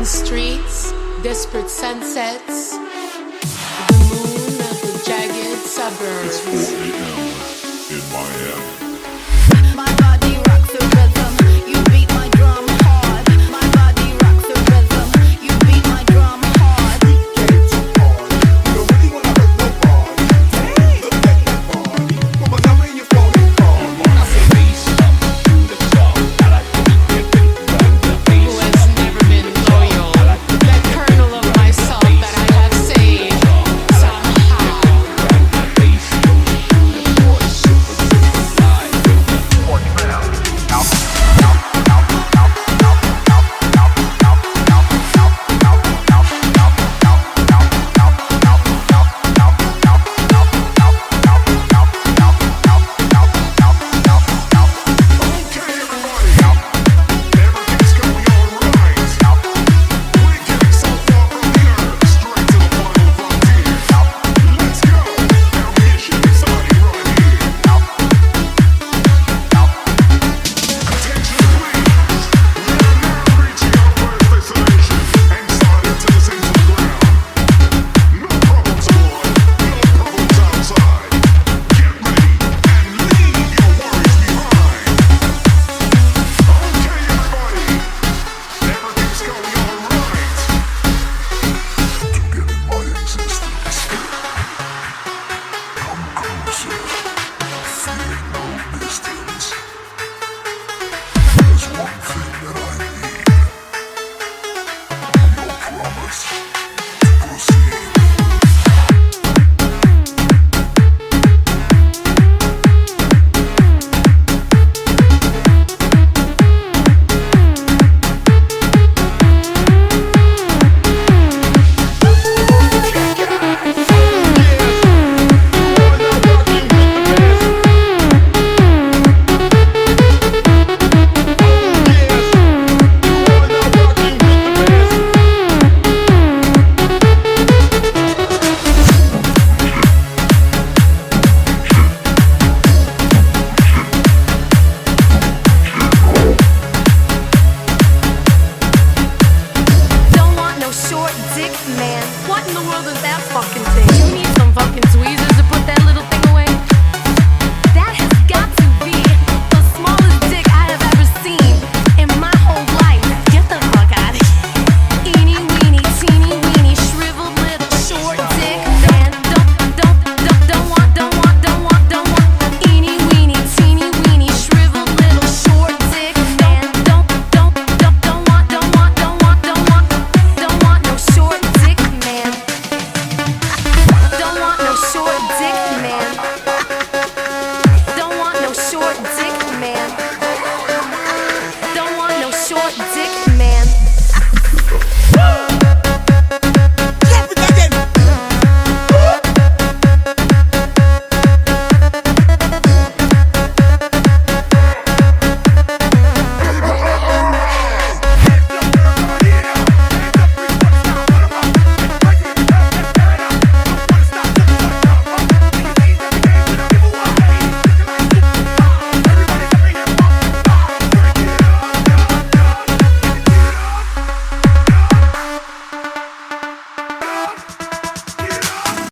streets, desperate sunsets, the moon of the jagged suburbs. It's 4 a.m. in Miami. My body rocks the rhythm. You beat my drum hard. My body rocks the rhythm. You beat my drum hard. We came to party. You don't really wanna hurt nobody. Look at that party. Put my number in your phone and call me. I say bass up to the top. I like to beat that beat, the Who bass has never been loyal? That kernel of myself that I have saved somehow. Okay, everybody. Everything's going alright. We're getting so far from here. Straight to the final frontier. Let's go. Our mission is starting right here. Attention please. We are now reaching our first destination and starting to descend to the ground. No problems aboard. No problems outside. Get ready and leave your worries behind. Okay, everybody. Everything's going alright. To get in my existence. Come closer. Fear no distance. There's one thing that I need. Your promise to proceed. Don't want no short dick, man. What in the world is that fucking thing? You need some fucking tweezers to put that little thing away. That has got to be the smallest dick I have ever seen in my whole life. Get the fuck out of here. Eeny weeny, teeny weeny, shriveled little short dick. Man, don't want. Eeny weeny, teeny weeny, shriveled little short dick. Man, don't want no short dick, man. Don't want no short dick, man. Don't want no short dick.